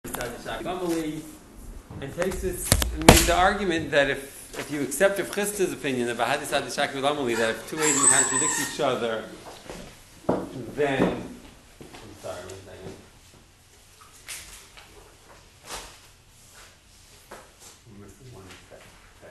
And takes this makes the argument that if you accept Rav Chisda's opinion that Bahadis Adishak Vilamali, that if two Eidim contradict each other, then I'm sorry, 1 second. I'm missing 1 second.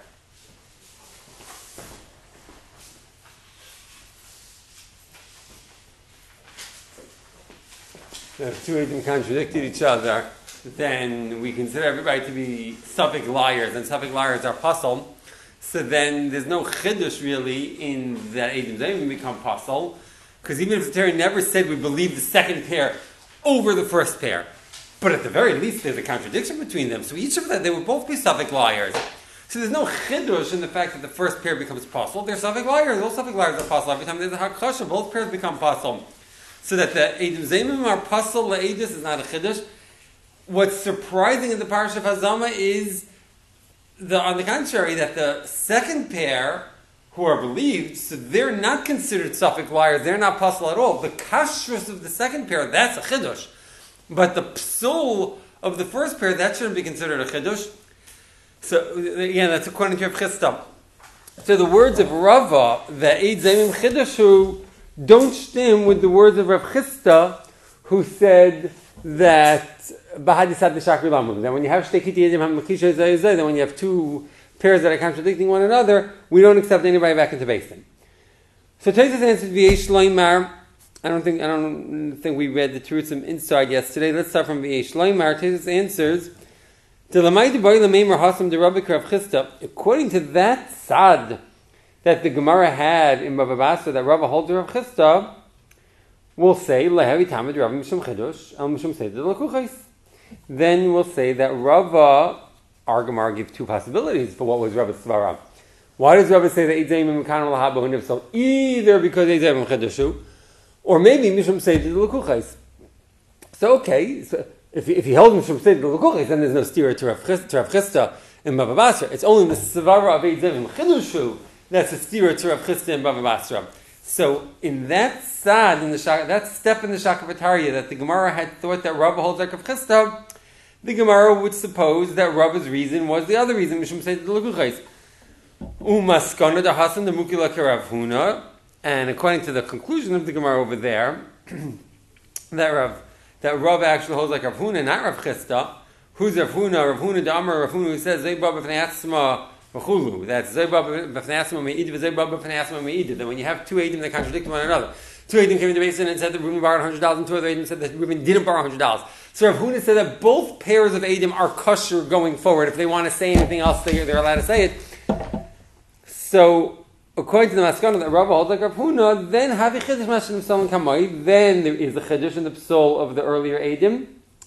Okay. If two Eidim contradicted each other, then we consider everybody to be Suffolk liars, and Suffolk liars are puzzle. So then there's no chiddush really in that Eidim Zayim become puzzle, because even if the Torah never said we believe the second pair over the first pair, but at the very least there's a contradiction between them. So each of them, they would both be Suffolk liars. So there's no chiddush in the fact that the first pair becomes puzzle. They're Suffolk liars. All Suffolk liars are puzzle. Every time there's a hakasha, both pairs become puzzle. So that the Eidim Zayim are puzzle le'edis is not a chiddush. What's surprising in the Parashat of Hazama is, on the contrary, that the second pair, who are believed, so they're not considered Suffolk liars, they're not puzzle at all. The kashrus of the second pair, that's a chiddush. But the psul of the first pair, that shouldn't be considered a chiddush. So, again, that's according to Rav Chisda. So the words of Rava, the Eid Zayim Chiddushu, don't stem with the words of Rav Chisda, who said that then when you have then when you have two pairs that are contradicting one another, we don't accept anybody back into Basin. So Taisus answered V'yesh Loimar. I don't think we read the Terutzim inside yesterday. Let's start from V'yesh Loimar. Taisus answers, according to that sad that the Gemara had in Bava Basra that Rava holds Rav Chisda, we'll say, then we'll say that Rava, our Gemara gives two possibilities for what was Rava's svara. Why does Rava say that Eidzayim Mekano Lahabah so either because Eidzayim Chedushu, or maybe Mishum Seid the Lukuchais. So okay, so if he held Mishum Seid the Lukuchais, then there's no steer to Rav Chisda in Bava Basra. It's only the svara of Eidzayim Chedushu that's a steer to Rav Chisda in Bava Basra. So in that sad, that step in the Shakavatariya that the Gemara had thought that Rava holds like Rav Chisda, the Gemara would suppose that Rava's reason was the other reason, Mishum Seid the Lukuchais. Umaskana da Hasan the Mukila Rav Huna, and according to the conclusion of the Gemara over there, that Rav actually holds like Rav Huna, not Rav Chisda. Who's Rav Huna? Rav Huna da Amar Rav Huna, who says Zay Baba Fnei Atzma V'chulu. That's Zay Baba Fnei Atzma Me'id V'Zay Baba Fnei Atzma Me'id. That when you have two Eidim that contradict one another, two Eidim came into Basin and said that Reuben borrowed $100, and two other Eidim said that Reuben didn't borrow $100. So Rav Huna said that both pairs of Eidim are kosher going forward. If they want to say anything else, they're allowed to say it. So, according to the Maskana that Rava holds like Rav Huna, then Havi Chiddush Mashanim Psalm Kamai, then there is a Chiddush in the Psal of the earlier Eidim.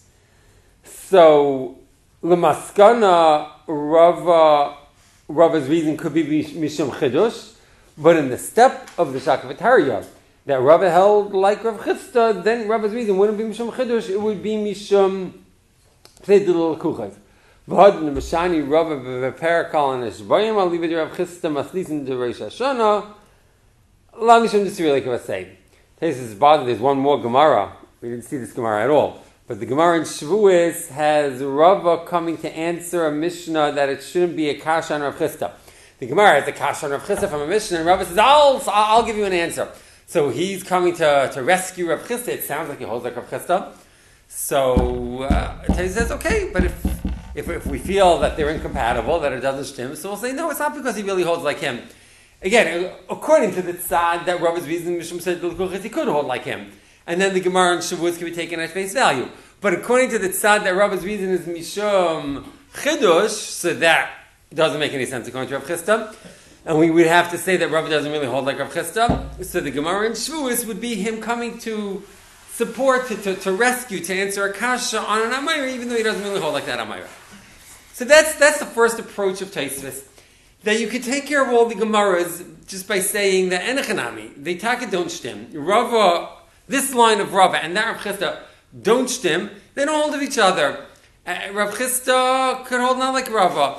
So, the Maskana, Rava's reason could be Mishum Chiddush, but in the step of the Shakavatariya, that Rava held like Rav Chisda, then Rava's reason wouldn't be Mishum Chiddush, it would be Mishum Pseidul Kuchayv. V'had Mishani Rava v'Perakal and Eshbayim I'll leave it to Rav Chisda Maslisin to Rosh Hashanah. La Mishum Disri like I was saying. There's one more Gemara. We didn't see this Gemara at all. But the Gemara in Shavuos has Rava coming to answer a Mishnah that it shouldn't be a Kasha on Rav Chisda. The Gemara has a Kasha on Rav Chisda from a Mishnah, and Rava says, I'll give you an answer. So he's coming to rescue Rav Chisda. It sounds like he holds like Rav Chisda. So he says, okay, but if we feel that they're incompatible, that it doesn't stem, so we'll say, no, it's not because he really holds like him. Again, according to the tzad that Rava's reason, Mishum said he could hold like him. And then the Gemara and Shavuos can be taken at face value. But according to the tzad that Rava's reason is Mishum Chidush, so that doesn't make any sense according to Rav Chisda. And we would have to say that Rava doesn't really hold like Rav Chisda. So the Gemara in Shavuos would be him coming to support, to rescue, to answer a kasha on an Amayra, even though he doesn't really hold like that Amayra. So that's the first approach of Taisvis. That you could take care of all the Gemaras just by saying that Enechanami, they taka don't stem. Rava, this line of Rava and that Rav Chisda don't stem, they don't hold of each other. Rav Chisda could hold not like Rava.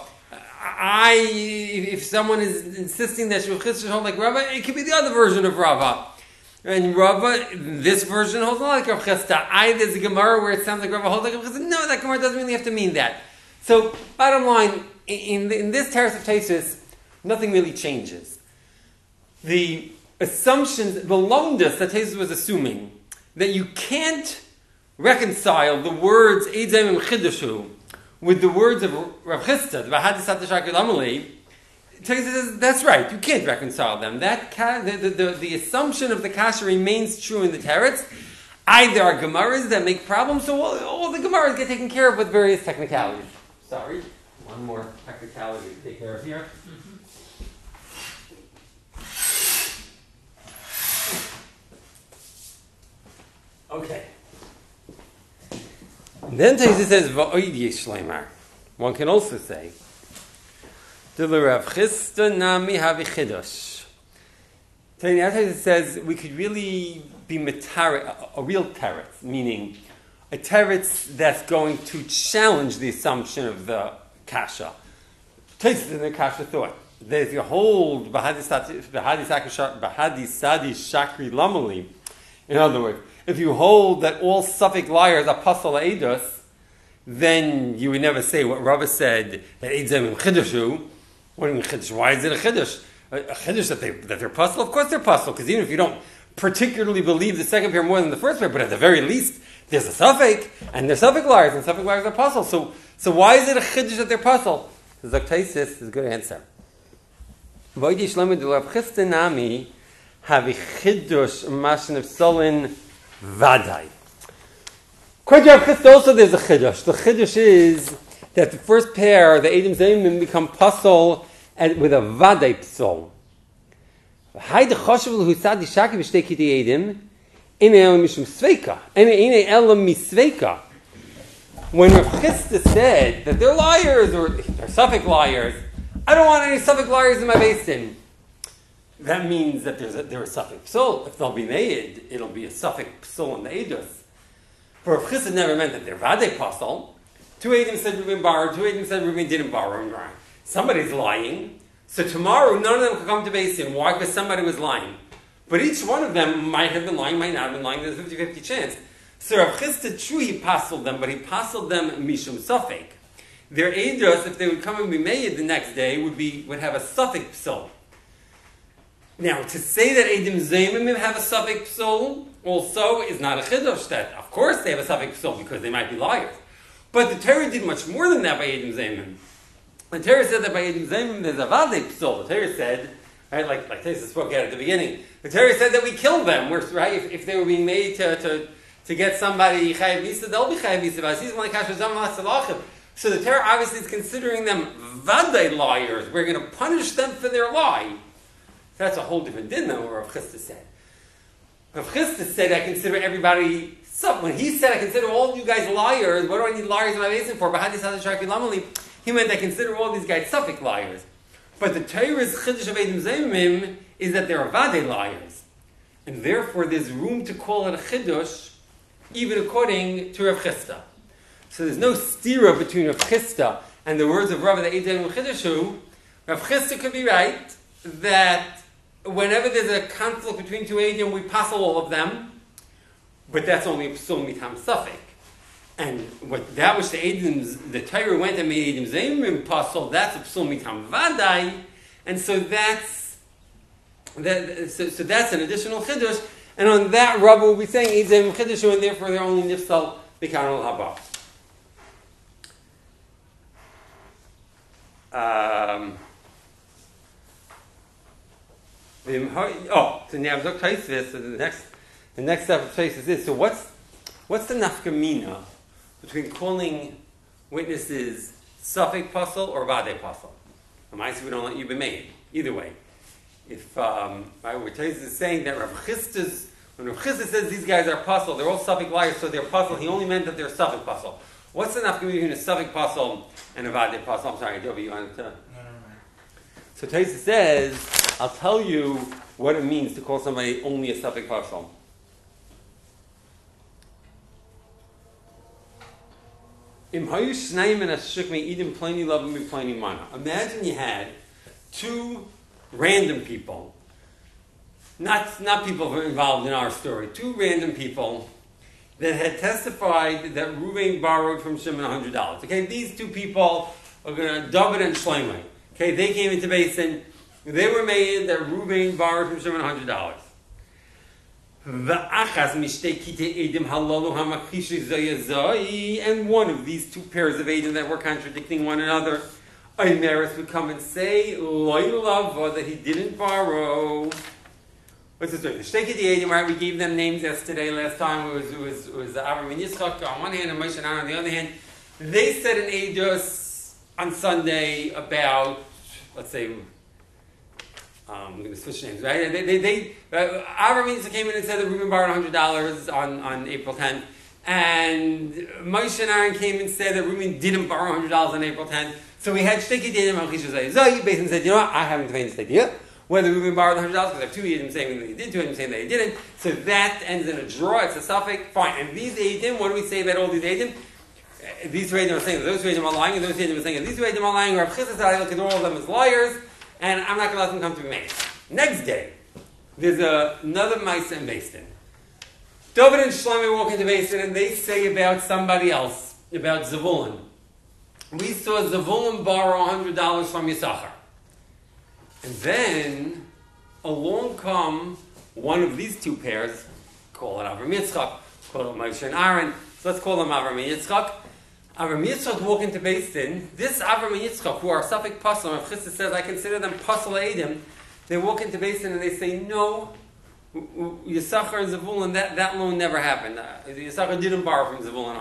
If someone is insisting that Rav Chisda should hold like Rava, it could be the other version of Rava. And Rava, this version holds not like Rav Chisda. There's a Gemara where it sounds like Rava holds like Rav Chisda. No, that Gemara doesn't really have to mean that. So, bottom line, in this Teres of Taisus, nothing really changes. The assumptions, the lomdus that Taisus was assuming, that you can't reconcile the words Eidzayim Chidushu with the words of Rav Chisda, the Bahadisat Shakir Lamali, says, that's right, you can't reconcile them. The assumption of the kasha remains true in the teretz. There are gemaras that make problems, so all the gemaras get taken care of with various technicalities. Sorry, one more technicality to take care of here. Okay. And then Taisus says, Va'oid yesh leimar. One can also say, the Rav Chisda nami havi chidosh. Taisus says we could really be a real teretz, meaning a teretz that's going to challenge the assumption of the kasha. Taisus in the kasha thought that if you hold Bahadisadi Shakri Lamali, in other words, if you hold that all Suffolk liars are pasal eidos, then you would never say what Rava said, that Eidzem Chidushu. What do you mean Chiddush? Why is it a Chiddush? A Chiddush that they're pasal? Of course they're pasal, because even if you don't particularly believe the second pair more than the first pair, but at the very least, there's a Suffolk, and they're Suffolk liars, and Suffolk liars are pasal. So why is it a Chiddush that they're pasal? The Zaktaisis is a good answer. Vaydi Shlomo de Rav Chisda nami havi Chiddush mashin of Solin Vadai. According to Rav Chisda, also there's a Chiddush. The Chiddush is that the first pair, the Eidim Zaymim, become pasol with a Vadai psol. Hay de choshev l'husad yishaki v'shtei kiti Eidim ine elam mishum sveika. Ine elam misveika. When Rav Chisda said that they're liars, or they're Suffolk liars, I don't want any Suffolk liars in my basin. That means that they're a Suffolk psol. If they'll be made, it'll be a Suffolk psol in the Eidos. For Rav Chisda never meant that they're Vadai pasol. Two Eidim said Reuben borrowed, two Eidim said Reuben didn't borrow. Somebody's lying. So tomorrow, none of them could come to Basin. Why? Because somebody was lying. But each one of them might have been lying, might not have been lying. There's a 50-50 chance. So Rav Chisda, true, he passled them, but he passled them mishum Suffolk. Their Eidos, if they would come and be made the next day, would have a Suffolk psal. Now, to say that Eidim Zaymim have a Suffolk psal also is not a Chiddush. That, of course, they have a Suffolk psal because they might be liars. But the Torah did much more than that by Eidim Zaymim. The Torah said that by Eidim Zaymim there's a Vadei psal. The Torah said, right, like Taisus spoke at the beginning, the Torah said that we killed them. Right? If they were being made to get somebody Chayav Misa, they'll be Chayav Misa. So the Torah obviously is considering them Vadei liars. We're going to punish them for their lie. That's a whole different din than what Rav Chisda said. Rav Chisda said, I consider everybody. When he said, I consider all you guys liars, what do I need liars in my basin for? He meant I consider all these guys Suffolk liars. But the Torah's Chiddush of Eidim Zaymim is that they're Vadei liars. And therefore there's room to call it a Chiddush, even according to Rav Chisda. So there's no stira between Rav Chisda and the words of Rav that Eidim Chidushu. Rav Chisda could be right that whenever there's a conflict between two Eidim, we passel all of them. But that's only a psul mitam Suffolk. And that which the Torah went and made Eidim Zaymim pasol, that's a psul mitam Vadai. And so that's an additional Chiddush. And on that, Rabbi will be saying Eidim Zaymim Chiddushu, and therefore they're only nifsal b'karon haba. So now Zok Taisvis, the next step of Taisvis is this. So what's the nafkamina between calling witnesses Suffolk pasal or Vadei pasal? We don't let you be made. Either way. If Taisvis is saying that when Rav Chisda says these guys are pasal, they're all Suffolk liars, so they're pasal, he only meant that they're Suffolk pasal. What's the nafkamina between a Suffolk pasal and a Vadei pasal? I'm sorry, Joby, you wanted to... So Taisvis says, I'll tell you what it means to call somebody only a Suffolk pasal. Imagine you had two random people. not people who are involved in our story, two random people that had testified that Reuven borrowed from Shimon $100. Okay, these two people are going to David and Shlomo. Okay, they came into Basin. They were made that Reuven borrowed from Shimon $100. And one of these two pairs of Eidim that were contradicting one another, Aymeris would come and say, that he didn't borrow. What's this doing? The Shteki Eidim, right? We gave them names yesterday, last time. It was Avram and Yitzchak on one hand and Moshe and Aaron on the other hand. They said an Eidos on Sunday about, let's say, I'm going to switch names, right? Avram and Yitzchak came in and said that Reuben borrowed $100 on April 10th. And Moshe and Aaron came and said that Reuben didn't borrow $100 on April 10th. So we had Shteki Eidim and Chishu Zayah. Basically said, you know what? I haven't made this idea. Whether Reuben borrowed $100, because I have two Eidim saying that he did, two Eidim saying that he didn't. So that ends in a draw. It's a suffix. Fine. And these Eidim, what do we say about all these Eidim? These two Eidim are saying that those two Eidim are lying, and those two Eidim are saying that these two Eidim are lying. Rav Chisda said, I look at all of them as liars, and I'm not going to let them come to be made. Next day, there's another Maisa in Basin. David and Shlomo walk into Basin, and they say about somebody else, about Zavulun. We saw Zavulun borrow $100 from Yisachar. And then, along come one of these two pairs, call it Avram Yitzchak, call it Moshe and Aaron. So let's call them Avram and Yitzchak. Avram and Yitzchak walk into Beis Din. This Avram and Yitzchak, who are Safek Pasal, Rav Chisda says, I consider them Pasal Eidim. They walk into Beis Din and they say, no, Yisachar and Zavulun, that loan never happened. Yisachar didn't borrow from Zavulun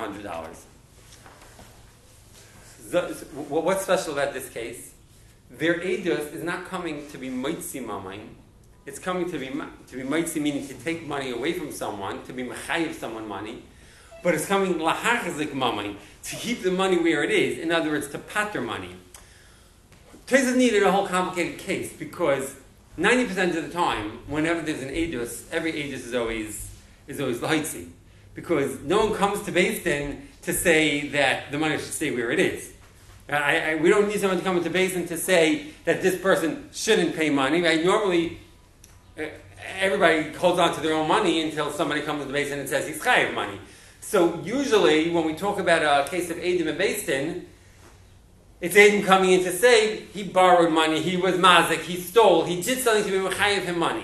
$100. What's special about this case? Their Eidos is not coming to be Moitzi Mamain. It's coming to be Moitzi, meaning to take money away from someone, to be Mechayiv someone money. But it's coming Lahachzik Mamain, to keep the money where it is. In other words, to pater money. Tezes needed a whole complicated case because 90% of the time, whenever there's an Eidos, every Eidos is always Lahaitzi. Because no one comes to Beis Din to say that the money should stay where it is. We don't need someone to come into Beis Din to say that this person shouldn't pay money. Right? Normally, everybody holds on to their own money until somebody comes to Beis Din and says he's chayav money. So usually, when we talk about a case of Eidim and Beis Din, it's Eidim coming in to say he borrowed money, he was mazik, he stole, he did something to be mechayev him money.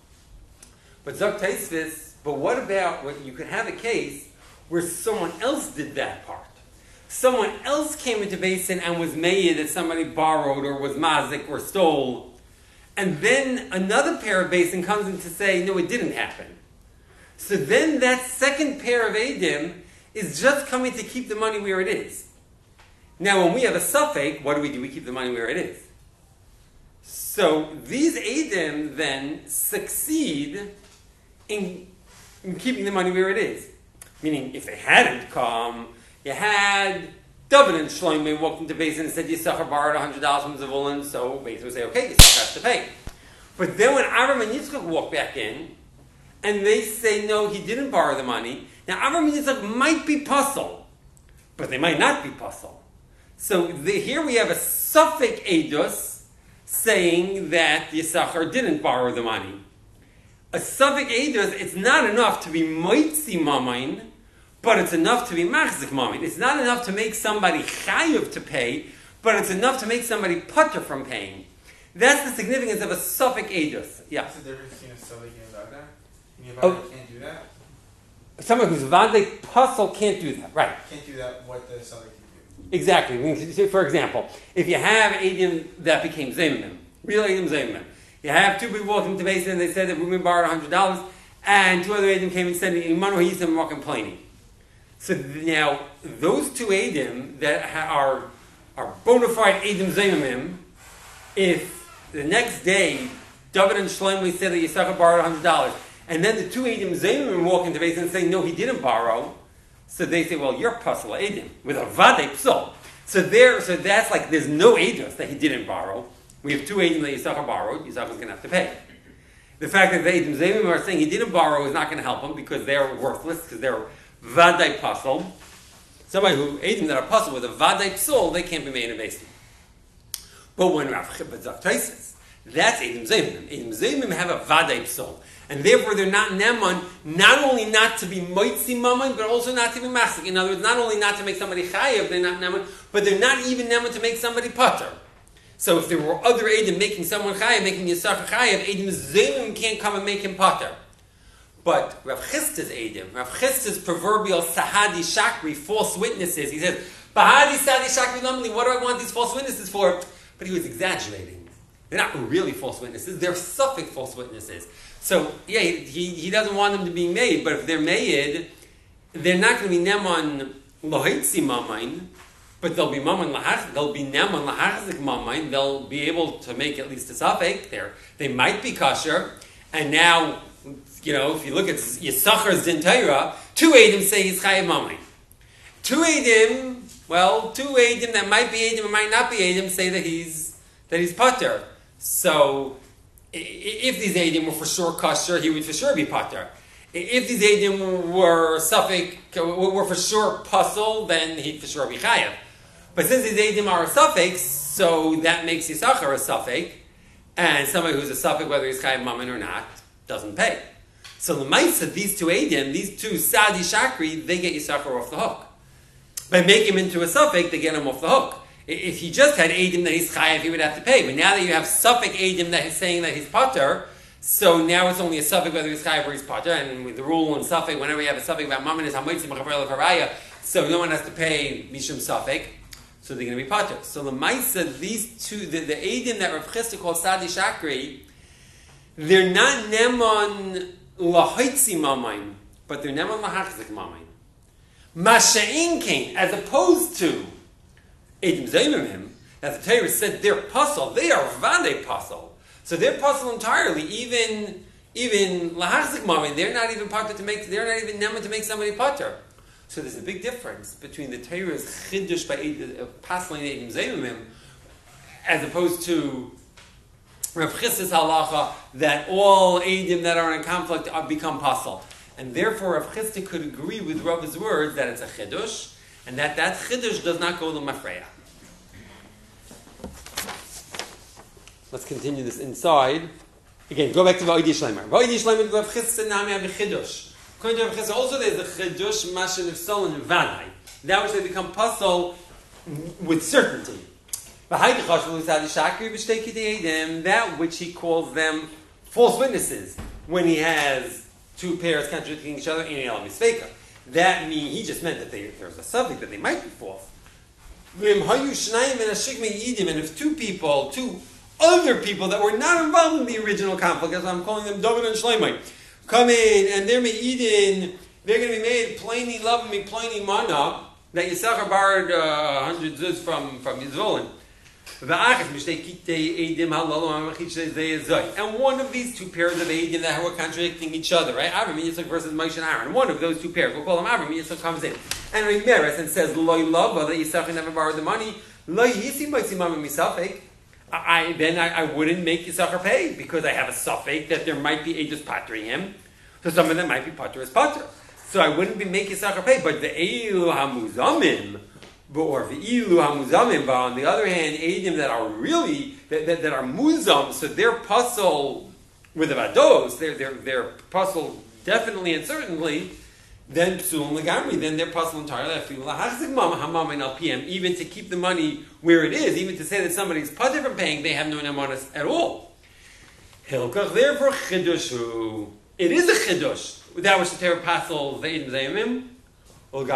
But Zok Taisvis, but what about when you could have a case where someone else did that part? Someone else came into Beis Din and was made that somebody borrowed or was mazik or stole, and then another pair of Beis Din comes in to say, no, it didn't happen. So then that second pair of Eidim is just coming to keep the money where it is. Now, when we have a suffix, what do? We keep the money where it is. So these Eidim then succeed in keeping the money where it is. Meaning, if they hadn't come, you had David and Shlomo walked into Beis Din and said, Yisachar borrowed $100 from Zavulun, so Beis Din would say, okay, Yisachar has to pay. But then when Avram and Yitzchak walk back in, and they say, no, he didn't borrow the money, now Avram and Yitzchak might be puzzled, but they might not be puzzled. So here we have a suffix Eidos saying that Yisachar didn't borrow the money. A suffix Eidos, it's not enough to be Moitzi Mamain, but it's enough to be Machzik Mamain. It's not enough to make somebody Chayiv to pay, but it's enough to make somebody putter from paying. That's the significance of a suffix Eidos. Yeah. What's the difference between a suffix and a Vada? Yavada can't do that? Someone who's Vadei Puzzle can't do that, right. Can't do that, what the suffix can do. Exactly. For example, if you have Eidim that became Zemim, real Eidim Zemim, you have two people walking to Beis Din and they said that Reuben borrowed $100, and two other Eidim came and said, Imanu Hayisam more complaining. So now, those two Eidim that are bona fide Eidim Zemim, if the next day David and Shlomo said that Yisachar borrowed $100, and then the two Eidim Zemim walk into Beis Din and say, no, he didn't borrow, so they say, well, you're Pasal Eidim, with a Vadei Psal. So that's like, there's no Eidos that he didn't borrow. We have two Eidim that Yisachar borrowed, Yisachar's going to have to pay. The fact that the Eidim Zemim are saying he didn't borrow is not going to help him because they're worthless, because they're Vadei Pasal. Somebody who, Eidim that are Pasal with a Vadei Psal, they can't be made in Beis Din. But when Rav Chisda says That's Eidim Zayimim. Eidim Zayimim have a Vadai Psol. And therefore they're not Neman, not only not to be Moitzi Mammon, but also not to be Masik. In other words, not only not to make somebody Chayav, they're not Neman, but they're not even Neman to make somebody Pater. So if there were other Eidim making someone Chayav, making Yisachar Chayav, Eidim Zayimim can't come and make him Pater. But Rav Chisda's Eidim, Rav Chisda's proverbial Sahadi Shakri, false witnesses, he says, Bahadi Sahadi Shakri Lamli, what do I want these false witnesses for? But he was exaggerating. They're not really false witnesses, they're suffix false witnesses. So, yeah, he doesn't want them to be made, but if they're made, they're not going to be Neman Lohitzi Mamain, but they'll be Maman Lahach, they'll be Neman Lahachzik Mamain, they'll be able to make at least a suffix there. They might be kosher, and now, if you look at Yisachar's Din Torah, 2 Eidim say he's Chayav Mamain. 2 Eidim that might be Eidim and might not be Eidim say that he's Pater. So, if these Eidim were for sure kosher, he would for sure be Pater. If these Eidim were suffix, were for sure puzzle, then he'd for sure be Chayav. But since these Eidim are a suffix, so that makes Yisachar a suffix, and somebody who's a suffix, whether he's Chayav Mammon or not, doesn't pay. So the Maisa, these 2 Eidim, these 2 Sadi Shakri, they get Yisachar off the hook. By making him into a suffix, they get him off the hook. If he just had Eidim that he's Chayav, he would have to pay. But now that you have suffix Eidim that is saying that he's Pater, so now it's only a suffix whether he's Chayav or he's Pater. And with the rule in suffix, whenever you have a suffix about Mammon is Hamoitzi Mechaber Lefaraya, so no one has to pay Mishum suffix, so they're going to be Pater. So the Maisa, these 2, the Eidim that Rav Chisda called Sadi Shakri, they're not Neman Lahoitzi Mamain, but they're Neman Lahachzik Mamain. Masha'in came, as opposed to Eidim Zayimim, as the Torah said, they're puzzle. They are Vade puzzle. So they're puzzle entirely. Even Lahachzik Mamain, they're not even Pater to make. They're not even Neman to make somebody Pater. So there's a big difference between the Torah's Chiddush by puzzling Eidim Zayimim, as opposed to Rav Chisda's halacha that all Eidim that are in conflict become puzzle. And therefore, Rav Chisda could agree with Rav's words that it's a Chiddush, and that Chiddush does not go to Mafreya. Let's continue this inside. Again, go back to Va'idi Shleimer. Va'idi Shleimer, Rav Chisda Nami have a Chiddush. According to Rav Chisda, also there's a Chiddush, Mashin of Sol and Vadai. That which they become puzzle with certainty. That which he calls them false witnesses, when he has 2 pairs contradicting each other, that means he just meant that there's a subject that they might be false. And if 2 other people that were not involved in the original conflict, as I'm calling them David and Shlomo, come in and they're going to be made plainly love me, plainly mana, that Yisachar borrowed 100 zuz from Yisrael. And one of these 2 pairs of Eidim that were contradicting each other, right? Avram Yitzchak versus Moshe and Aaron. One of those 2 pairs, we'll call him Avram Yitzchak, comes in and Remeres and says, Loi Lava, that Yisachar never borrowed the money. Loi Yisi Moitzi Mama Misafek. Then I wouldn't make Yisachar pay because I have a suffix that there might be Eidos patering him. So some of them might be pater as pater. So I wouldn't be making Yisachar pay. But the Eilu HaMuzamim, or the Ilu HaMuzamim, but on the other hand, Eidim that are really, that are Muzam, so they're puzzle with the Vados, they're puzzle definitely and certainly, then Psulim Lagamri, then they're puzzle entirely, even to keep the money where it is, even to say that somebody's pater from paying, they have no nemanis at all. Hilkach, therefore, Chidushu, it is a Chidush, that which the Torah puzzles the Eidim Zayimim, and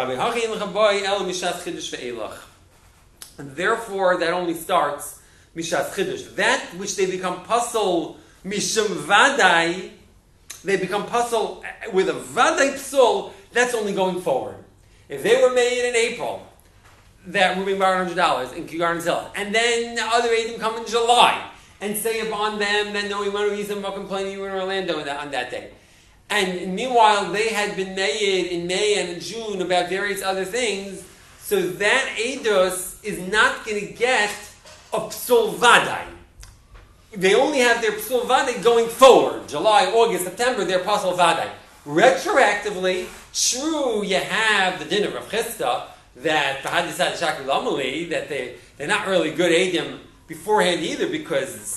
therefore, that only starts Mishat Chiddush. That which they become puzzle Mishum Vadai, they become puzzle with a Vadai Psul, that's only going forward. If they were made in April, that Reuben borrowed $100 in Kew Hill, and then the other Eidim come in July and say upon them that no, we want to use them complaining you were in Orlando on that day. And meanwhile, they had been made in May and in June about various other things, so that Eidos is not going to get a Psul Vadai. They only have their Psul Vadai going forward. July, August, September, they're Psul Vadai. Retroactively, true, you have the din of Rav Chisda, that that they're not really good Eidim beforehand either, because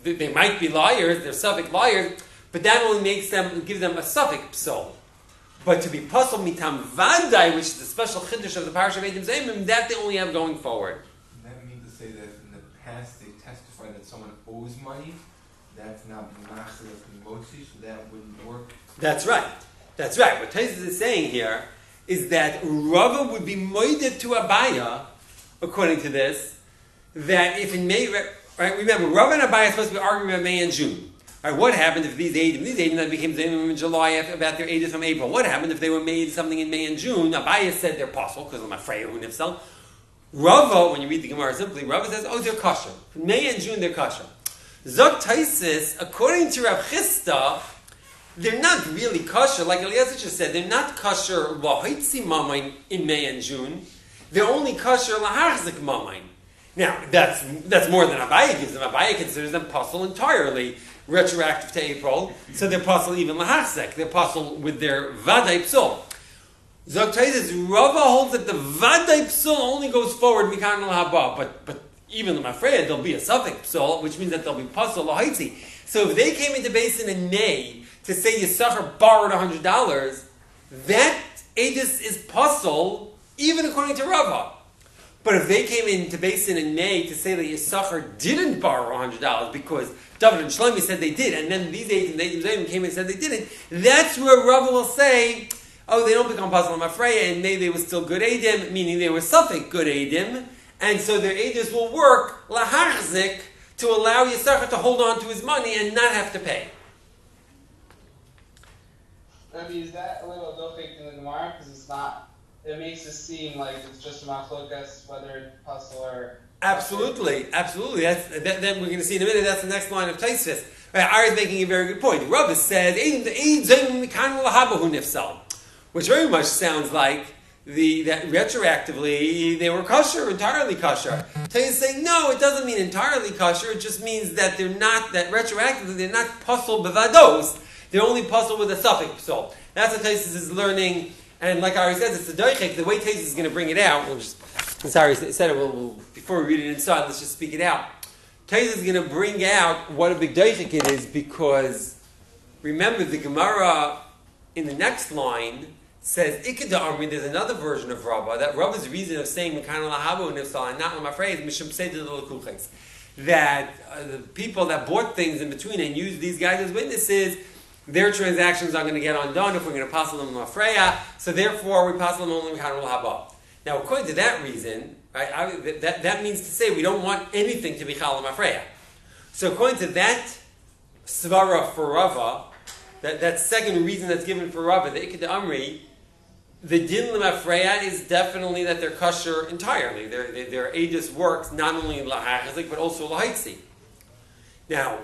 they might be liars, they're suffix liars, but that only gives them a suffix psal. But to be pasal mitam vadai, which is the special chiddush of the parasha of Eidim Zayimim, that they only have going forward. Does that mean to say that in the past they testified that someone owes money? That's not machzir of motzi, so that wouldn't work. That's right. What Taisus is saying here is that Rava would be moided to Abaya, according to this, that if in May, right? Remember, Rava and Abaya are supposed to be arguing about May and June. Right, what happened if these Eidim that became Zayimim in July about their Eidim from April? What happened if they were made something in May and June? Abaya said they're possible because I'm afraid of Nifsal. Rava, when you read the Gemara simply, Rava says, oh, they're kosher. May and June, they're kosher. Zok Taisis, according to Rav Chisda, they're not really kosher. Like Eliezer just said, they're not kosher lahoitzi mamain in May and June. They're only kosher laharzik mamain. Now, that's more than Abaya gives them. Abaya considers them pasul entirely, retroactive to April, so they're pasul even laharsek. They're pasul with their vaday psul. Zok Taisis, Rava holds that the vaday psul only goes forward mikan lahaba, but even Lamafreya, there'll be a suffix psul, which means that there'll be pasul lahaitzi. So if they came into Basin in May to say Yisachar borrowed $100, that edus is pasul, even according to Rava. But if they came into Basin in May to say that Yisachar didn't borrow $100 because David and Shlomi said they did, and then these Eidim came in and said they didn't, that's where Rava will say, oh, they don't become pasul Lamafreya, and maybe they were still good Eidim, meaning they were suffix good Eidim, and so their edus will work laharzik to allow Yisachar to hold on to his money and not have to pay. I mean, is that a little dochik in the Gemara? Because it's not, it makes it seem like it's just a machlokas, whether it's pasul or... Absolutely. Then we're going to see in a minute, that's the next line of Taisvis. Right, Ari is making a very good point. The Rava says, which very much sounds like that retroactively they were kosher, entirely kosher. Taisvis is saying, no, it doesn't mean entirely kosher, it just means that they're not, that retroactively they're not pasul bevados. They're only pasul with a suffix psul. That's what Taisus is learning, and like Ari says, it's the doichek. The way Taisus is going to bring it out, since Ari said it, before we read it inside, let's just speak it out. Taisus is going to bring out what a big doichek it is, because remember the Gemara in the next line says Ikeda Amri. There's another version of Rabbah. That Rabbah's reason of saying Mekan Lahabu and Nifsal and not Lamafrei is Mishum Seder L'Kuches. That the people that bought things in between and used these guys as witnesses, their transactions are going to get undone if we're going to pass them Mafreya, so therefore we pass them only Mekan Lahaba. Now, according to that reason, right, that means to say we don't want anything to be Chal Mafreya. So according to that Svara for Rava, that second reason that's given for Rava, the Ikeda Amri, the Din L'Mafreya is definitely that they're kosher entirely. Their edus works not only Lahachazik, but also Lahaitzi. Now,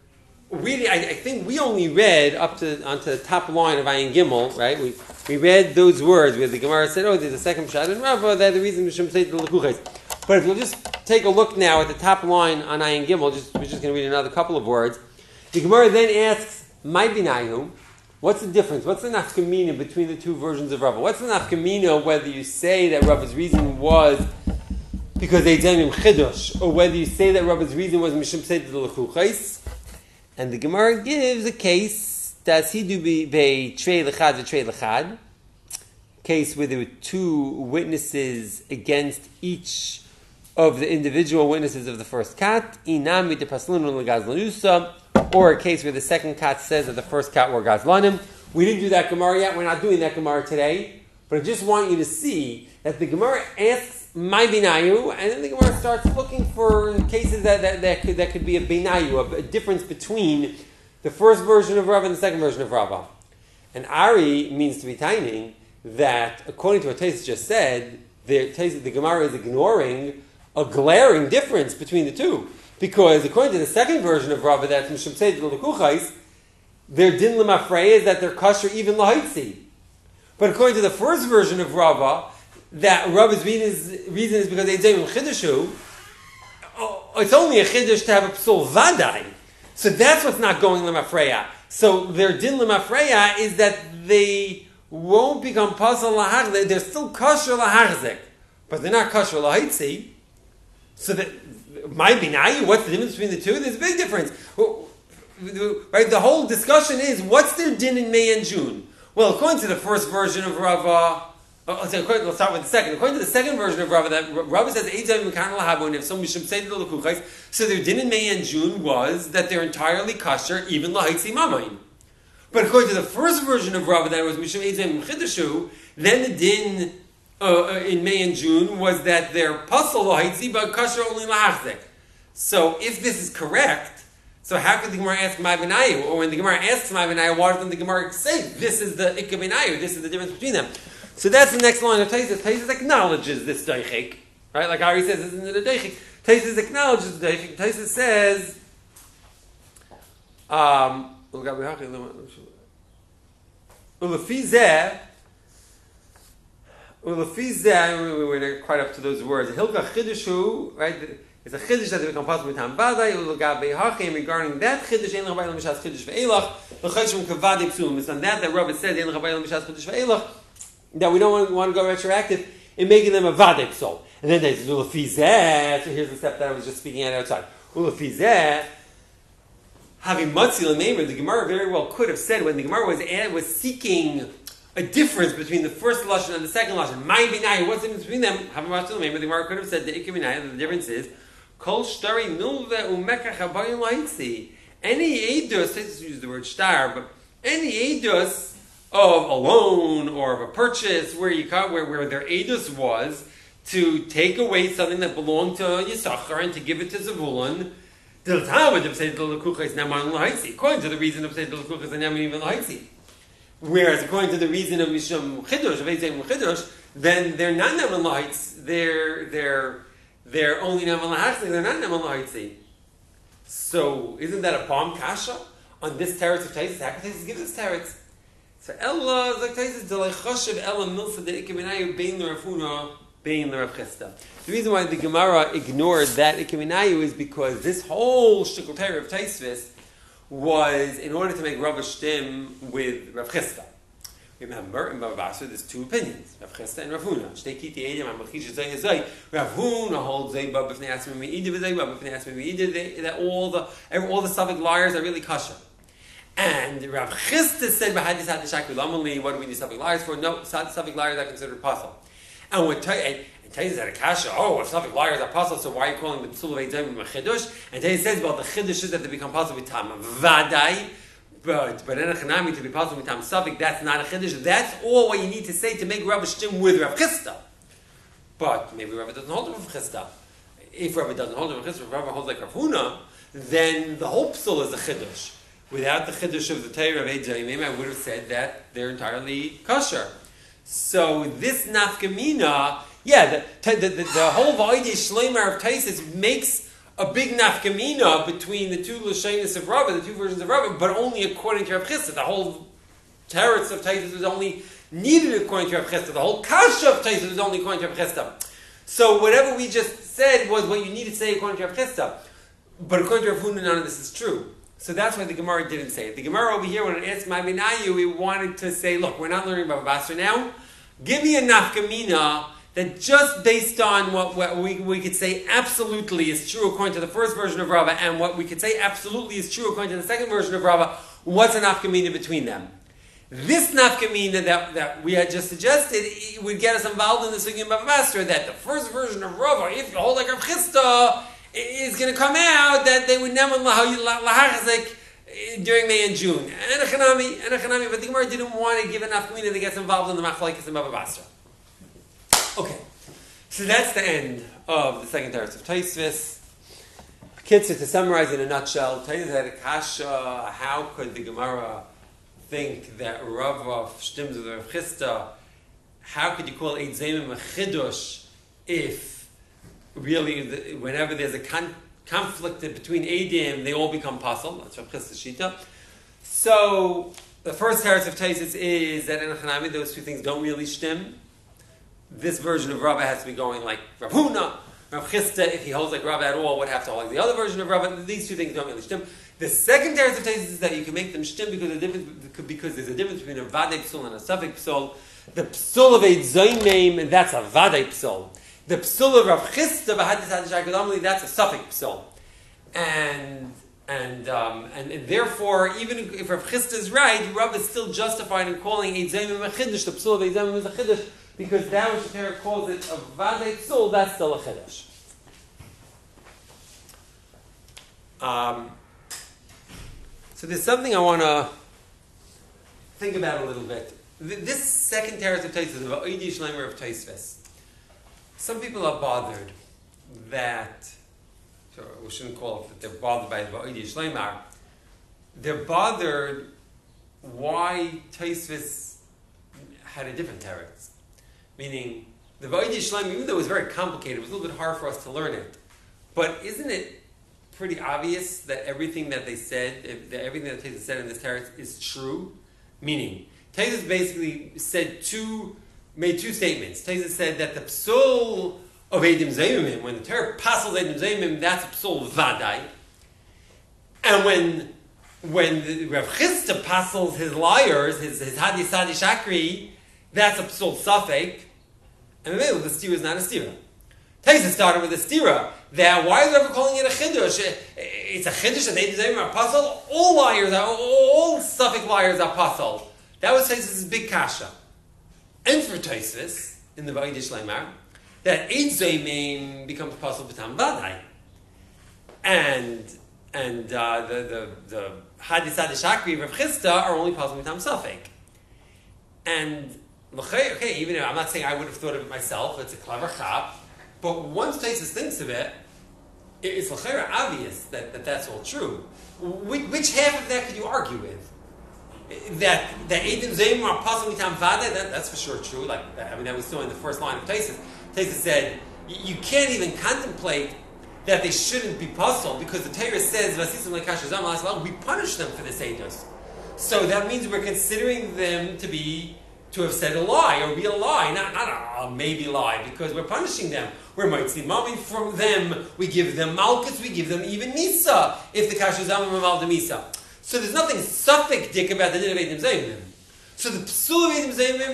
I think we only read onto the top line of Ayin Gimel, right? We read those words where the Gemara said, oh, there's a second Pshat in Rava, that the reason Mishum Seit L'Kuches. But if you'll just take a look now at the top line on Ayin Gimel, we're just going to read another couple of words. The Gemara then asks, Mai Binayu, what's the difference? What's the nafkamina between the two versions of Rava? What's the nafkamina whether you say that Rava's reason was because they did him chidush, or whether you say that Rava's reason was Mishum Seit L'Kuches? And the Gemara gives a case that's he do be trei lechad, case where there were two witnesses against each of the individual witnesses of the first kat, inami de paslun legazlanusa, or a case where the second kat says that the first kat were gazlanim. We didn't do that Gemara yet. We're not doing that Gemara today, but I just want you to see that the Gemara asks my binayu, and then the Gemara starts looking for cases that could be a binayu, a difference between the first version of Rava and the second version of Rava. And Ari means to be timing that, according to what Taisus just said, the Gemara is ignoring a glaring difference between the two. Because according to the second version of Rava, that's Mishum Seder L'Kuchais, their din l'mafrei is that they're kosher even l'haitzi. But according to the first version of Rava, that Rava's reason is because they say chidushu, it's only a chidush to have a psul vadai. So that's what's not going l'mafreya. So their din l'mafreya is that they won't become pasal lahachzik. They're still kosher lahachzik, but they're not kosher lahaitzi. So that my binayu, what's the difference between the two? There's a big difference. Right? The whole discussion is what's their din in May and June? Well, according to the first version of Rava, let's start with the second. According to the second version of Rava, that Rava says if somebody should say to the so their din in May and June was that they're entirely kosher, even lahaitzi mamayin. But according to the first version of Rava, that was mishum eitzayim chidushu, then the din in May and June was that they're pasal lahaitzi but kosher only lahachzik. So if this is correct, so how could the Gemara ask my benayu? Or when the Gemara asks my benayu, why doesn't the Gemara say this is the ikka benayu? This is the difference between them. So that's the next line of Taisus. Taisus acknowledges this daichik, right? Like Ari says, isn't it a daichik? Taisus acknowledges the daichik. Taisus says, we're not quite up to those words. Hilka chidushu, right? It's a chiddush that they become possible with Tam Vadai, Ulagabe Hachim, regarding that chiddush, Ein L'chabayim Mishas Chiddush Ve'elach, L'chayshim Kavadi Psum. It's on that Rabbi said, Ein L'chabayim Mishas Chiddush Ve'elach, that we don't want to go retroactive in making them a Vadai Psol. And then there's Ulafizeh, so here's the step that I was just speaking at outside. Ulafizeh, having Matzi L'meimer, the Gemara very well could have said, when the Gemara was seeking a difference between the first lashon and the second lashon, my binai, what's the difference between them? Having Matzi L'meimer, the Gemara could have said, the Ikka binai, the difference is, Kol shtari milve umekach habayim laitzi. Any edus, let's use the word star, but any edus of a loan or of a purchase where their edus was to take away something that belonged to Yisachar and to give it to Zevulun, according to the reason of Seidah, whereas according to the reason of Mishum Chidush, of Eizem Chidush, then they're not Neman Laitz, they're only Neman Lahachzik, they're not Neman Laitzi. So, isn't that a bomb kasha on this teretz of Taisus? How can Taisus give this teretz? So, Ella, like Taisus, Delay Choshev, Ella Milsa, the Ikeminayu, Bein L'Rafuna, Bein L'Rav Chisda. The reason why the Gemara ignored that Ikeminayu is because this whole shtickle Torah of Taisus was in order to make Rav Shtim with Rav Chisda. Remember, in Bava Basra, there's two opinions, Rav Chisda and Rav Huna. Shtei kiti edim, Amachish zay zay. Rav Huna holds zay bab b'fnei asmi me'ida v'zay bab b'fnei asmi me'ida, that all the Suffolk liars are really kosher. And Rav Chisda said, "B'hadis hadishak v'lamali." What do we need Suffolk liars for? No, Suffolk liars are considered apostle. And when Taisus had a kasha, if Suffolk liars are apostle, so why are you calling the psul of eitzayim a chidush? And Taisus says, well, the chidush is that they become apostle with tam vadai. But in a chanami to be possible with Tam Suffolk, that's not a chiddush. That's all what you need to say to make Rav Shtim with Rav Chisda. But maybe Rav doesn't hold Rav Chisda. If Rav doesn't hold Rav Chisda, if Rav holds like Rav Huna, then the whole psul is a chiddush. Without the chiddush of the Torah of Eidzayim, I would have said that they're entirely kosher. So this nafkamina, the whole Vaydi Shleimar of Taisus makes a big nafkamina between the two Lashonos of Rava, the two versions of Rava, but only according to Rav Chisda. The whole teretz of Taisus was only needed according to Rav Chisda. The whole kasha of Taisus was only according to Rav Chisda. So whatever we just said was what you needed to say according to Rav Chisda. But according to Rav Huna, none of this is true. So that's why the Gemara didn't say it. The Gemara over here, when it asked my benayu, we wanted to say, look, we're not learning about Basra now. Give me a nafkamina that just based on what we could say absolutely is true according to the first version of Rava, and what we could say absolutely is true according to the second version of Rava, what's a nafkamina between them? This nafkamina that we had just suggested would get us involved in the sugya of Basra, that the first version of Rava, if you hold like Rav Chisda, is going to come out that they would never lahachzik during May and June. And a chanami, but the Gemara didn't want to give a nafkamina that gets involved in the machlokes of Bava Basra. Okay, so that's the end of the second teretz of Taisvis. Kitzur, to summarize in a nutshell, Taisvis had a kasha. How could the Gemara think that Rav Shtim with Rav Chisda? How could you call Eid Zayim a chidush if really whenever there's a conflict between Eidim, they all become pasul? That's Rav Chisda's shita. So the first teretz of Taisvis is that in a chanami those two things don't really shtim. This version of Rava has to be going like Rav Huna. Rav Chisda, if he holds like Rava at all, would have to hold like the other version of Rava. These two things don't really shtim. The second teretz of Taisus is that you can make them shtim because there's a difference between a vadei psul and a suffik psul. The psul of a zoyim, that's a vadei psul. The psul of Rav Chisda b'hadis hadishakalamli, that's a suffix psul, and therefore, even if Rav Chisda is right, Rav is still justified in calling Eid Zayimim a chiddush. The psul of Eid Zayimim is a chiddush because that which the Torah calls it a vadei psul, that's still a chiddush. So there's something I want to think about a little bit. This second teretz of Tosfos, the Oidi Shleimer of Tosfos. Some people are bothered that, so we shouldn't call it that they're bothered by the Oidi Shleimer. They're bothered why Tosfos had a different teretz. Meaning, the Oidi Shleimer, even though it was very complicated, it was a little bit hard for us to learn it. But isn't it pretty obvious that everything that they said, everything that Tosfos said in this teretz is true? Meaning, Tosfos basically made two statements. Tosfos said that the psul of Eidim Zayimim, when the Torah passes Eidim Zayimim, that's a psul vadai. And when the Rav Chisda passes his liars, his hadis shakri, that's a psul safek. And in the middle, the stira is not a stira. Tosfos started with a stira. That why is Rav calling it a chiddush? It's a chiddush that Eidim Zayimim are pasul. All safek liars are pasul. That was Tosfos' big kasha. And for Tosfos, in the Vaydish Leimar, that Eid Zayimim becomes pasul b'tam vadai. And the Hadis Shakri Rav Chisda are only pasul b'tam safek. And, okay, even if I'm not saying I would have thought of it myself, it's a clever chap, but once Tosfos thinks of it, it's l'chera obvious that that's all true. Which half of that could you argue with? That Eidim Zayimim are pasul mitam vadai, that's for sure true. That was still in the first line of Tosfos. Tosfos said you can't even contemplate that they shouldn't be pasul because the Torah says we punish them for this eidos. So that means we're considering them to have said a lie or be a lie, not a maybe lie, because we're punishing them. We're mitzvah mami from them. We give them malchus. We give them even misa if the kasher zama mal the misa. So there's nothing suffix dik about the din of Eidim Zayimim. So the psul of Eidim Zayimim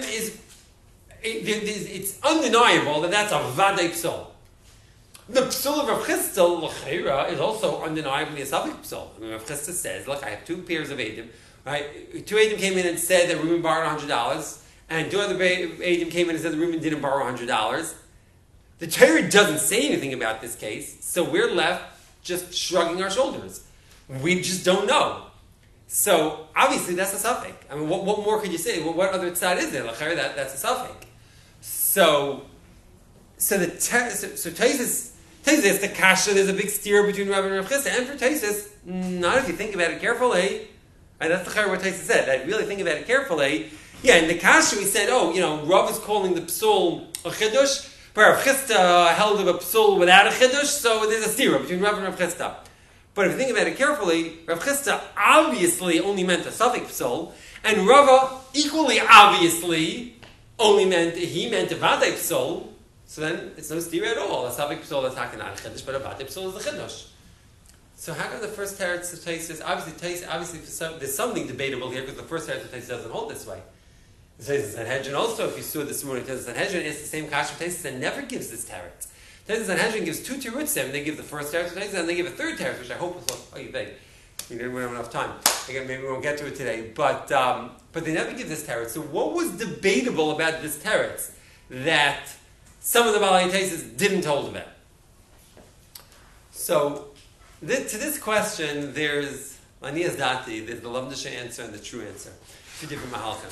it's undeniable that that's a vadei psul. The psul of Rav Chisda l'cheira is also undeniably a suffix psul. Rav Chisda says, look, I have two pairs of Eidim. Right? Two Eidim came in and said that Reuben borrowed $100, and two other Eidim came in and said that Reuben didn't borrow $100. The Torah doesn't say anything about this case, so we're left just shrugging our shoulders. We just don't know. So, obviously, that's a suffix. I mean, what more could you say? What other tzad is there? That's a suffix. So Tosfos the kasha, there's a big steer between Rav and Rav Chisda. And for Tosfos, not if you think about it carefully. And that's the chayr what Tosfos said. I really think about it carefully. Yeah, in the kasha we said, Rav is calling the psul a chiddush, but Rav Chisda held of a psul without a chiddush, so there's a steer between Rav and Rav Chisda. But if you think about it carefully, Rav Chisda obviously only meant a suffix psul, and Rava equally obviously only meant a vadei psul. So then it's no stira at all. A suffix psul is not a chiddush, but a vadei psul is a chiddush. So how come the first teretz of Tosfos obviously there's something debatable here because the first teretz of Tosfos doesn't hold this way. The Tosfos Sanhedrin also, if you saw this morning, Tosfos Sanhedrin is the same kasha of Tosfos and never gives this teretz. Tosfos Sanhedrin gives two terutzim. They give the first teretz of Tosfos and they give a third teretz, which I hope was we didn't have enough time. Again, maybe we won't get to it today, but they never give this teretz. So what was debatable about this teretz that some of the Balei Tosfos didn't hold of it? So to this question, there's Manias Dati, there's the Lamdasha answer and the true answer. Two different mahalchim.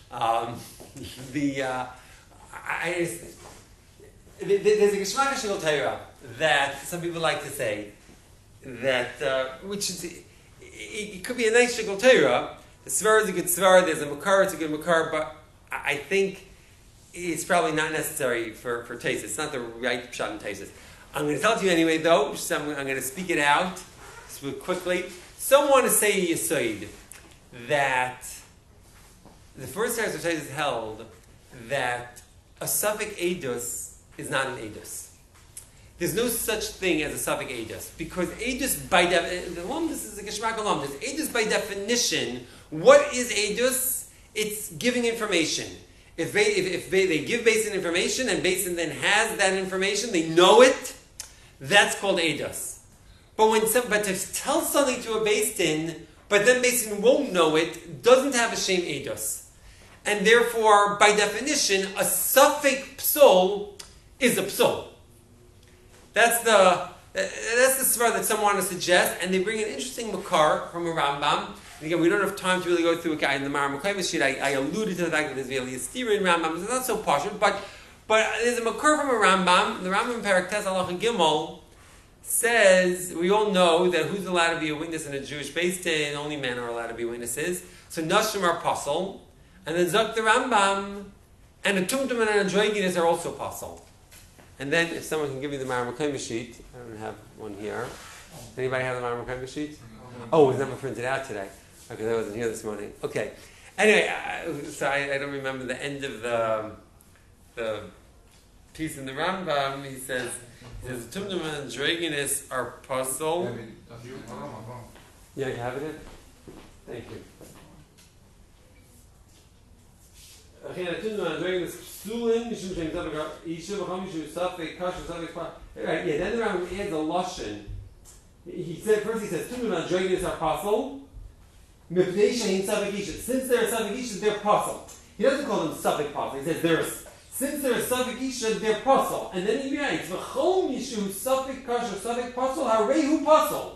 There's a Geshmak Shel Torah that some people like to say that which is it could be a nice Shel Torah. The Svar is a good Svar. There's a Makar, it's a good Makar, but I think it's probably not necessary for Tosfos. It's not the right pshat in Tosfos. I'm going to tell it to you anyway, though. I'm going to speak it out quickly. Some want to say Yesod that the first teretz of Tosfos held that a suffix edus is not an edus. There's no such thing as a suffix edus because edus by definition, this is a Geshmak Alumnus. Edus by definition, what is edus? It's giving information. if they give Beis Din information and Beis Din then has that information, they know it, that's called Eidos. But to tell something to a Beis Din, but then Beis Din won't know it, doesn't have a Shem Eidos. And therefore, by definition, a Safek Psul is a Psul. That's the svara that some want to suggest, and they bring an interesting makar from a Rambam. And again, we don't have time to really go through it in the Maram Mekayim sheet. I alluded to the fact that there's really a stira in Rambam. It's not so partial, but there's a makar from a Rambam. The Rambam in Perek Tes Halacha Gimel says, we all know that who's allowed to be a witness in a Jewish Beis Din, only men are allowed to be witnesses. So Nashim are pasul, and then Zok the Rambam, and a Tumtum and a Droiginus are also pasul. And then, if someone can give me the Maram Mekayim sheet, I don't have one here. Anybody have the Maram Mekayim sheet? Oh, it was never printed out today. Okay, I wasn't here this morning. Okay. Anyway, so I don't remember the end of the piece in the Rambam. He says, Tumtum and Droiginus are pasul. Yeah, you have it? Thank you. Right, yeah, then the Rambam adds a lashon. He says, Tumtum and Droiginus are pasul. Since they're Safek Isha, they're pasul. He doesn't call them Safek pasul. He says since they're Safek Isha, they're pasul. And then he writes, V'chol Mishu Safek Kasher Safek pasul Harehu pasul.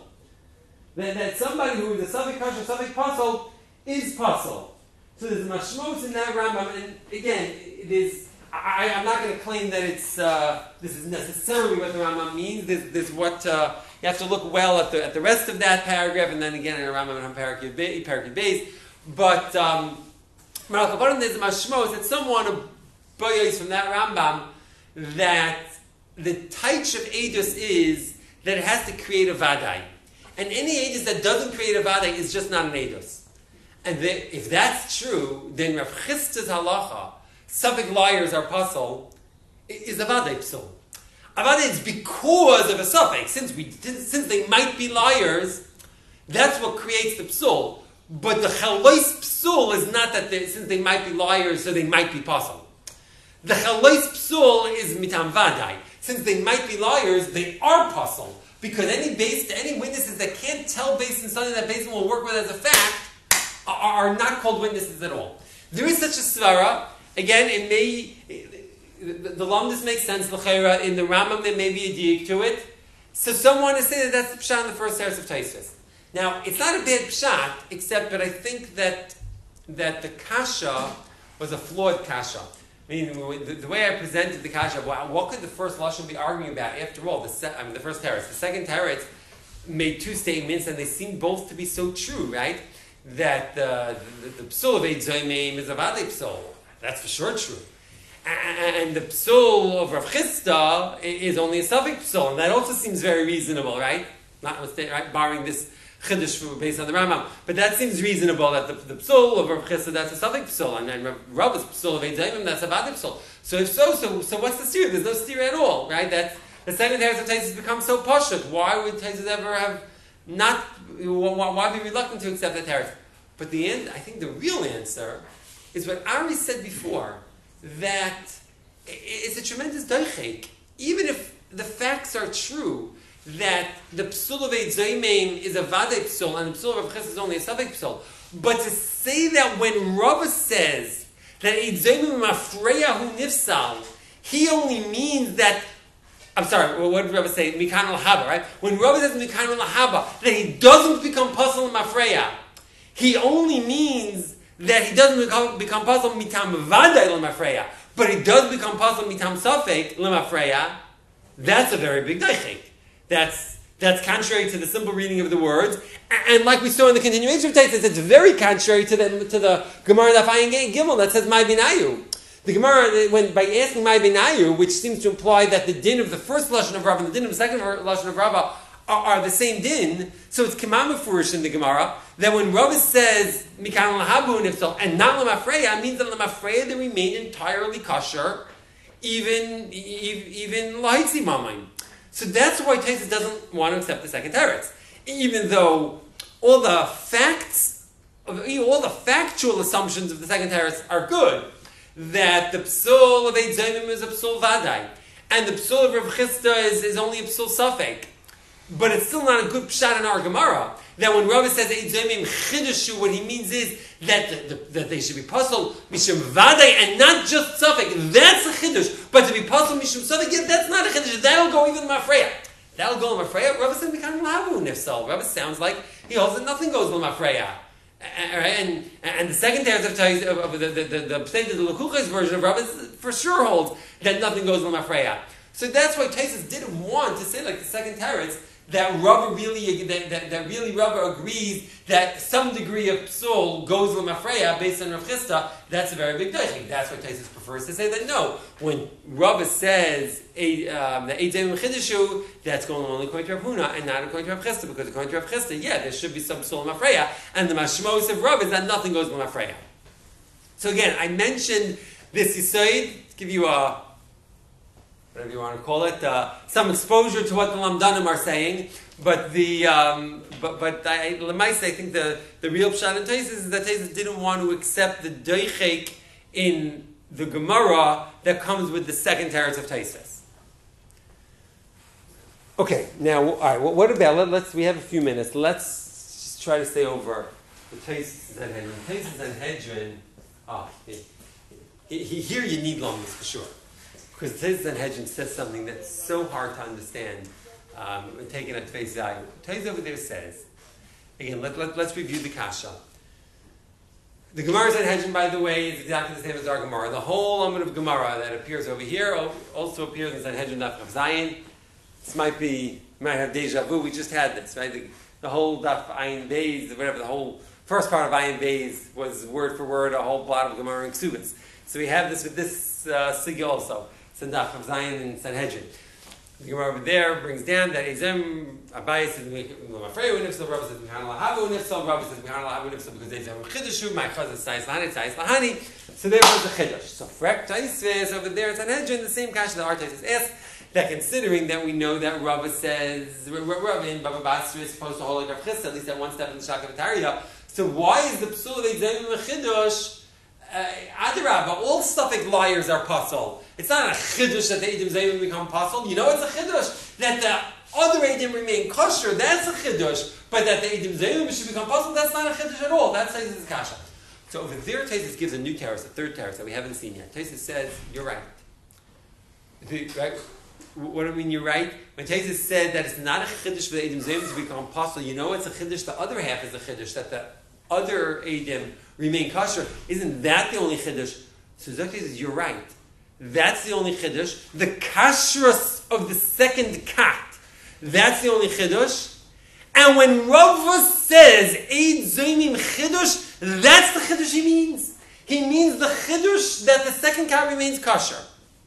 That somebody who is a Safek Kasher Safek pasul is pasul. So there's a mashmos in that Rambam, and again, it is. I'm not going to claim that it's this is necessarily what the Rambam means. There's what you have to look well at the rest of that paragraph, and then again in the Rambam and Parak Beis. But there's a mashmos that someone of boyos from that Rambam that the taich of edus is that it has to create a vadai, and any edus that doesn't create a vadai is just not an edus. And if that's true, then Rav Chisda's halacha, Safek liars are pasul, is a vadai psul. A vadai is because of a Safek. Since they might be liars, that's what creates the psul. But the chalois psul is not that since they might be liars, so they might be pasul. The chalois psul is mitam vadai. Since they might be liars, they are pasul. Because any witnesses that can't tell based on something that Beis Din will work with as a fact, are not called witnesses at all. There is such a svara. Again, it may the lamdus makes sense. L'chayra in the Rambam there may be a diik to it. So some want to say that that's the pshat in the first teres of Tosfos. Now it's not a bad pshat, except that I think that the kasha was a flawed kasha. I mean, the way I presented the kasha, what could the first lashon be arguing about? After all, the first teres, the second teres made two statements, and they seem both to be so true, right? That the psul of Eid Zoymim is a vadai psul. That's for sure true. And the psul of Rav Chisda is only a Safek psul, and that also seems very reasonable, right? Right? Barring this chiddush based on the Rambam. But that seems reasonable that the psul of Rav Chisda, that's a Safek psul, and then Rav's psul of Eid Zoymim, that's a vadai psul. So if so what's the stira? There's no stira at all, right? That the second teres of Tosfos become so pashut. Why would Tosfos ever have not? Why be reluctant to accept that teres? But I think the real answer is what Ari said before, that it's a tremendous doichek. Even if the facts are true, that the psul of Eid Zoymim is a vadai psul and the psul of Rav Chisda is only a Safek psul, but to say that when Rava says that Eid Zoymim mafreya hu nifsal, he only means that. I'm sorry, what did Rava say? Mikan al-haba, right? When Rava says Mikan al-haba, that he doesn't become pasul mafreya, he only means that he doesn't become pasul mitam vadai l'mafreya, but he does become pasul mitam safek l'mafreya. That's a very big daichik. That's contrary to the simple reading of the words, and like we saw in the continuation of Tosfos, it's very contrary to the Gemara Daf Ayin Gimel that says Mai Binayu. The Gemara, by asking Mai Binayu, which seems to imply that the din of the first lashon of Rava and the din of the second lashon of Rava are the same din, so it's Kemam Mefurish in the Gemara, that when Rava says Mikan Lahabu Nifsal and not Lamafreya, means that Lamafreya they remain entirely kosher, even Lahitzi Mamaim. So that's why Tosfos doesn't want to accept the second teretz. Even though all the factual assumptions of the second teretz are good, that the psul of Eid Zayimim is a psul vadai, and the psul of Rav Chisda is only a psul safek. But it's still not a good pshat in our Gemara. That when Rabbi says Eid Zayimim chidushu, what he means is that they should be puzzled mishum vadai and not just safek. That's a chidush. But to be puzzled mishum safek, yeah, that's not a chidush. That'll go even mafreya. That'll go mafreya. Rabbi said we can't lavu nifsal. Rabbi sounds like he holds that nothing goes mafreya. And the second teretz of the Lekuchas version of Rabbi for sure holds that nothing goes mafreya. So that's why Taisus didn't want to say like the second teretz that Rabbi really Rabbi agrees that some degree of psul goes l'mafreya based on Rav Chisda. That's a very big daichik. That's why Taisus prefers to say that no. When Rabbi says the Eid Zayimim chidushu, that's going only according to Rav Huna and not according to Rav Chisda, because according to Rav Chisda, yeah, there should be some psul l'mafreya, and the mashmos of Rabbi is that nothing goes l'mafreya. So again, I mentioned this yisoid to give you a whatever you want to call it, some exposure to what the Lamdanim are saying, but I think the real pshat in Taisus is that Taisus didn't want to accept the doichek in the Gemara that comes with the second teretz of Taisus. Okay, now, all right, what about, we have a few minutes, let's just try to stay over the Taisus Sanhedrin. Taisus Sanhedrin, here you need longness for sure. Because Taisus Sanhedrin says something that's so hard to understand, taken at face value. Taisus over there says, again, let's review the kasha. The Gemara Sanhedrin, by the way, is exactly the same as our Gemara. The whole Amud of Gemara that appears over here also appears in Sanhedrin Daf Chav Zayin. This might have deja vu. We just had this, right? The whole Daf Ayin Beis, whatever, the whole first part of Ayin Beis was word for word a whole plot of Gemara and Ksubas. So we have this with this Sigya also. Daf Chav Zayin and Sanhedrin. The Gemara over there brings down that Ezem Abai says L'mafreya u'nifsal. Rabbi says Mechanal Lahavu u'nifsal. Rabbi says Mechanal Lahavu u'nifsal because Ezem Chidushu. My chazah Tzayis Lahani Tzayis Lahani. So therefore it's a Chidush. So Frek Taisves over there in Sanhedrin, the same kasha that our Taisus asks, that considering that we know that Rabbi says Rabbi in Baba Basra is supposed to hold like Rav Chisda, at least at one step in the Shakavatariya. So why is the psul of Ezem a Chidush? Adarabah, all Suffolk liars are puzzled. It's not a chiddush that the Eidim Zayimim become puzzled. You know it's a chiddush that the other Eidim remain kosher. That's a chiddush. But that the Eidim Zayimim should become puzzled, that's not a chiddush at all. That's Taisus' kasha. So over there, Taisus gives a new teretz, a third teretz that we haven't seen yet. Taisus says, you're right. Right? What do I mean you're right? When Taisus said that it's not a chiddush for the Eidim Zayimim to become puzzled, you know it's a chiddush. The other half is a chiddush, that the other Eidim remain kosher. Isn't that the only chiddush? So Zakti says, you're right. That's the only chiddush. The kashrus of the second cat, that's the only chiddush. And when Rava says Eid Zayimim chiddush, that's the chiddush he means. He means the chiddush that the second cat remains kosher.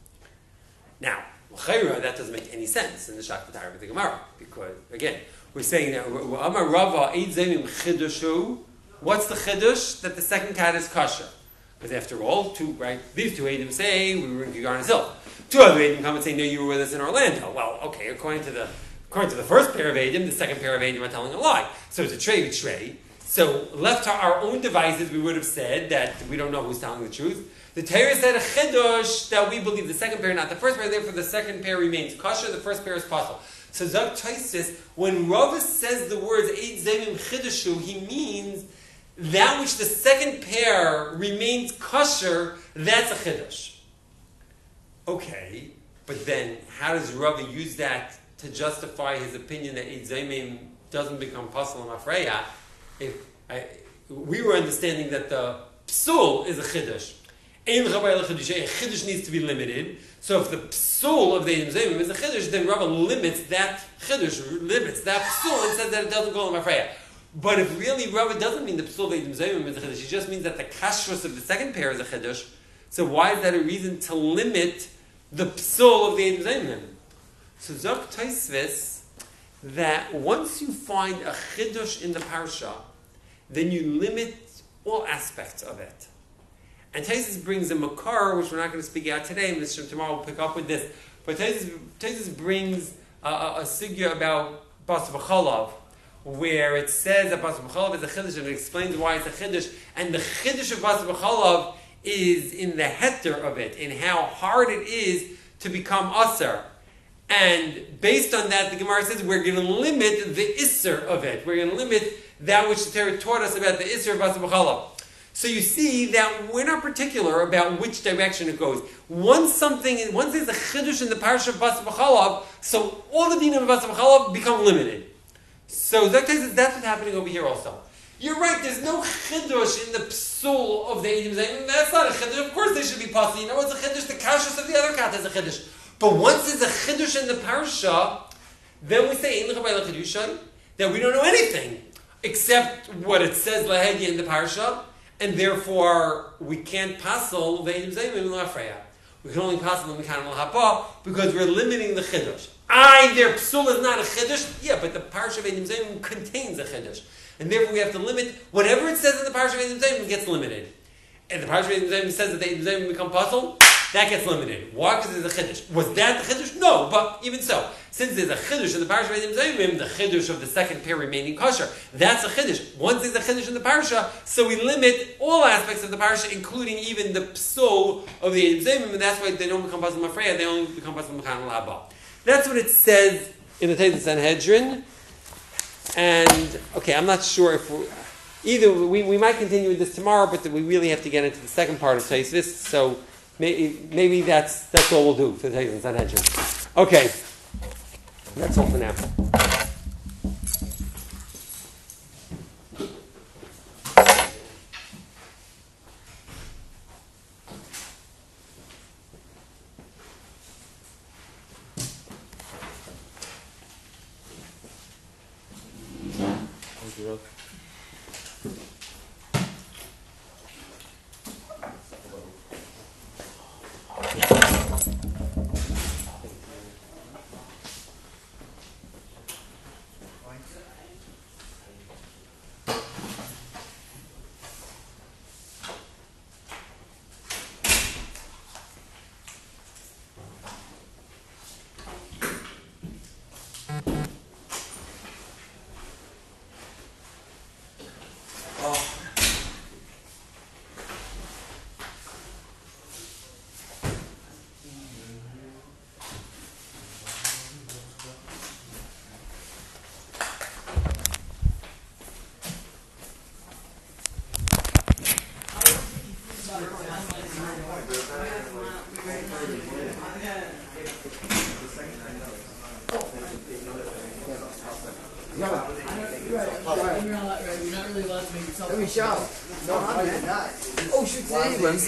Now, that doesn't make any sense in the Shakvatari of the Gemara, because again, we're saying that Amar Rava Eid Zayimim chiddushu. What's the chiddush? That the second cat is kosher. Because after all, these two Eidim say we were in Gigarnis Hill. Two other Eidim come and say, no, you were with us in Orlando. Well, okay, according to the first pair of Eidim, the second pair of Eidim are telling a lie. So it's a trey. So left to our own devices, we would have said that we don't know who's telling the truth. The Torah said a chiddush that we believe the second pair, not the first pair. Therefore, the second pair remains kosher. The first pair is puzzle. So Zak Taisus, when Rava says the words Eid Zayimim chiddushu, he means that which the second pair remains kosher, that's a chiddush. Okay, but then how does Rava use that to justify his opinion that Eid Zayimim doesn't become pasul and mafreya? We were understanding that the psul is a chiddush. A chiddush needs to be limited. So if the psul of the Eid Zayimim is a chiddush, then Rava limits that psul, and says that it doesn't go on mafreya. But if really Rava doesn't mean the psul of Eidim Zayimim is a chiddush, he just means that the kashrus of the second pair is a chiddush, so why is that a reason to limit the psul of the Eidim Zayimim? So Zok Taisvis, that once you find a chiddush in the parsha, then you limit all aspects of it. And Taisus brings a makar, which we're not going to speak out today, and tomorrow we'll pick up with this, but Taisus brings a sigya about Bas V'chalav, where it says that Bas B'chalav is a chiddush, and it explains why it's a chiddush. And the chiddush of Bas B'chalav is in the heter of it, in how hard it is to become asar. And based on that, the Gemara says we're going to limit the isser of it. We're going to limit that which the Torah taught us about the isser of basar b'chalav. So you see that we're not particular about which direction it goes. Once there's a chiddush in the parasha of basar b'chalav, so all the dinim of basar b'chalav become limited. So that's what's happening over here also. You're right, there's no chiddush in the psul of the Eidim Zayim. That's not a chiddush. Of course they should be possible. You know what's a chiddush? The kashrus of the other cat is a chiddush. But once there's a chiddush in the parasha, then we say that we don't know anything except what it says lahegi in the parasha, and therefore we can't passel the Eidim Zayim in l'afreya. We can only passel the mekan l'hapa because we're limiting the chiddush. Their psul is not a chiddush. Yeah, but the parasha of Eidim Zayim contains a chiddush. And therefore we have to limit, whatever it says in the parasha of Eidim Zayim gets limited. And the parasha of Eidim Zayim says that the Eidim Zayim become puzzle, that gets limited. Why? Because there's a chiddush. Was that the chiddush? No, but even so, since there's a chiddush in the parasha of Eidim Zayim, the chiddush of the second pair remaining kosher, that's a chiddush. Once there's a chiddush in the parasha, so we limit all aspects of the parasha, including even the psul of the Eidim Zayim, and that's why they don't become puzzle mafreya, they only become puzzle mechan l'haba. That's what it says in the Teitzin Sanhedrin. And, okay, I'm not sure if we might continue with this tomorrow, but we really have to get into the second part of Tosfos, so maybe that's all we'll do for the Teitzin Sanhedrin. Okay, that's all for now. Let me show. No, I'm not. Oh, shoot,